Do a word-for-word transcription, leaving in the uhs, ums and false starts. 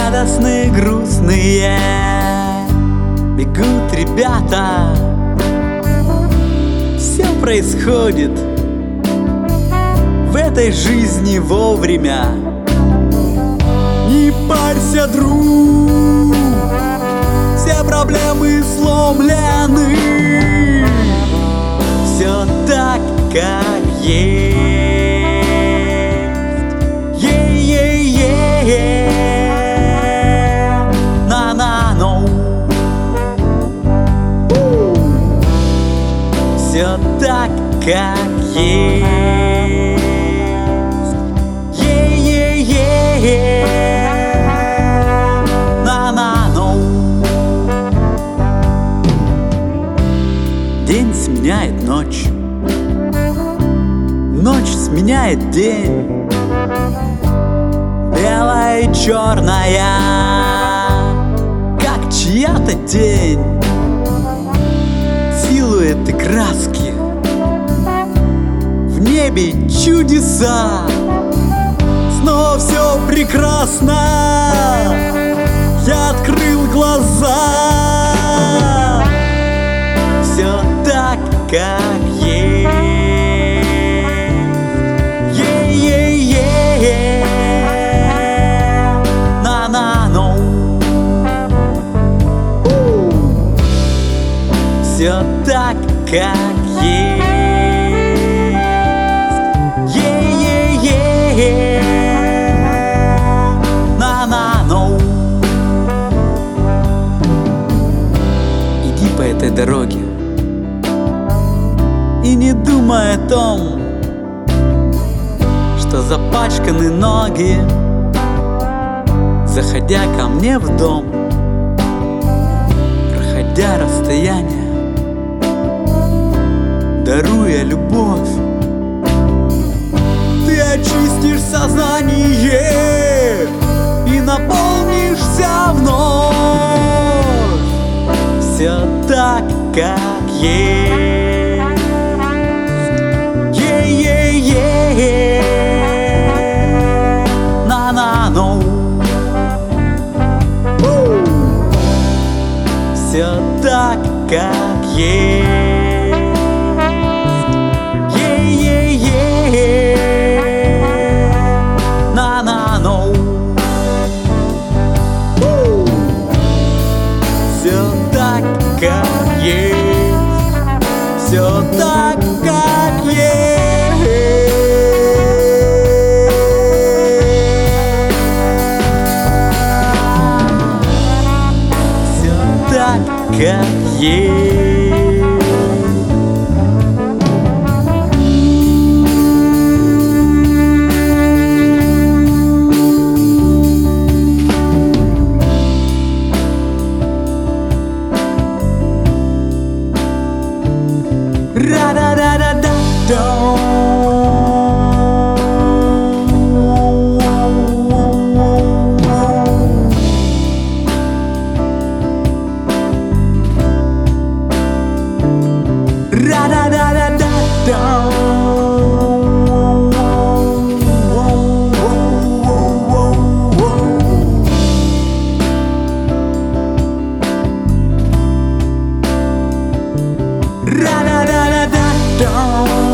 радостные, грустные, бегут ребята. Все происходит в этой жизни вовремя. Не парься, друг, все проблемы сломлены. Все так, как есть. Е-е-е-е. На-на-но. Все так, как есть. Е-е-е-е. На-на-но. День сменяет ночь, ночь сменяет день. Белая и черная, как чья-то тень. Силуэты, краски, в небе чудеса. Снова все прекрасно, я открыл глаза. Все так, как есть. Е-е-е-е. На-на-но. Все так, как есть. Е-е-е-е. На-на-но. Иди по этой дороге и не думай о том, что запачканы ноги, заходя ко мне в дом, проходя расстояние, даруя любовь. Ты очистишь сознание и наполнишься вновь. Все так, как есть. Е-е-е-е. На-на-но. Все так, как есть. Е-е-е-е. На-на-но. Все так, как есть. Все так, как есть. Все так, как есть. Ра-да-да-да-да-до. Ra-da-da-da-da-da.